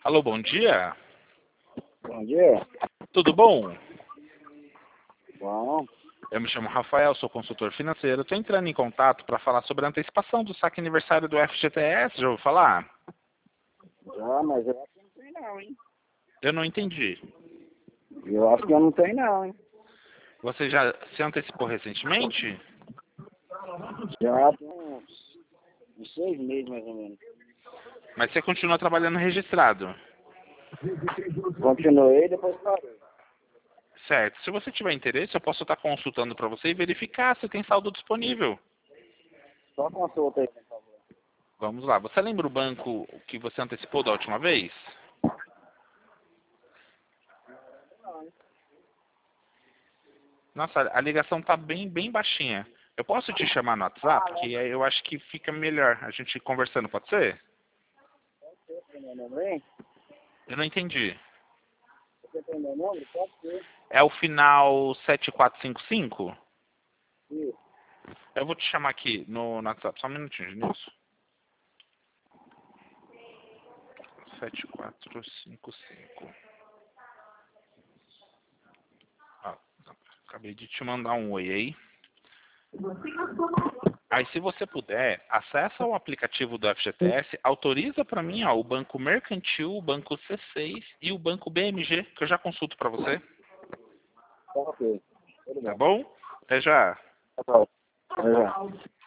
Alô, bom dia. Bom dia. Tudo bom? Bom, Eu me chamo Rafael, sou consultor financeiro. Estou entrando em contato para falar sobre a antecipação do saque aniversário do FGTS. Já ouviu falar? já, mas eu acho que não tem não, hein? Eu não entendi. Eu acho que eu não tenho não, hein? Você já se antecipou recentemente? Já tem uns 6 meses mais ou menos. Mas você continua trabalhando registrado? Continuei, depois parei. Certo. Se você tiver interesse, eu posso estar consultando para você e verificar se tem saldo disponível. Só consulta aí, por favor. Vamos lá. Você lembra o banco que você antecipou da última vez? Nossa, a ligação tá bem baixinha. Eu posso te chamar no WhatsApp, que aí eu acho que fica melhor a gente conversando, pode ser? Você tem meu número aí? Eu não entendi. Você tem meu número? Pode ser. É o final 7455? Isso. Eu vou te chamar aqui no WhatsApp, só um minutinho, Nilson. 7455. Ah, acabei de te mandar um oi aí. Aí, se você puder, acessa o aplicativo do FGTS, autoriza para mim ó, o Banco Mercantil, o Banco C6 e o Banco BMG, que eu já consulto para você. Tá ok. Tudo Tá bem. bom? Até já. Tá bom. Até já.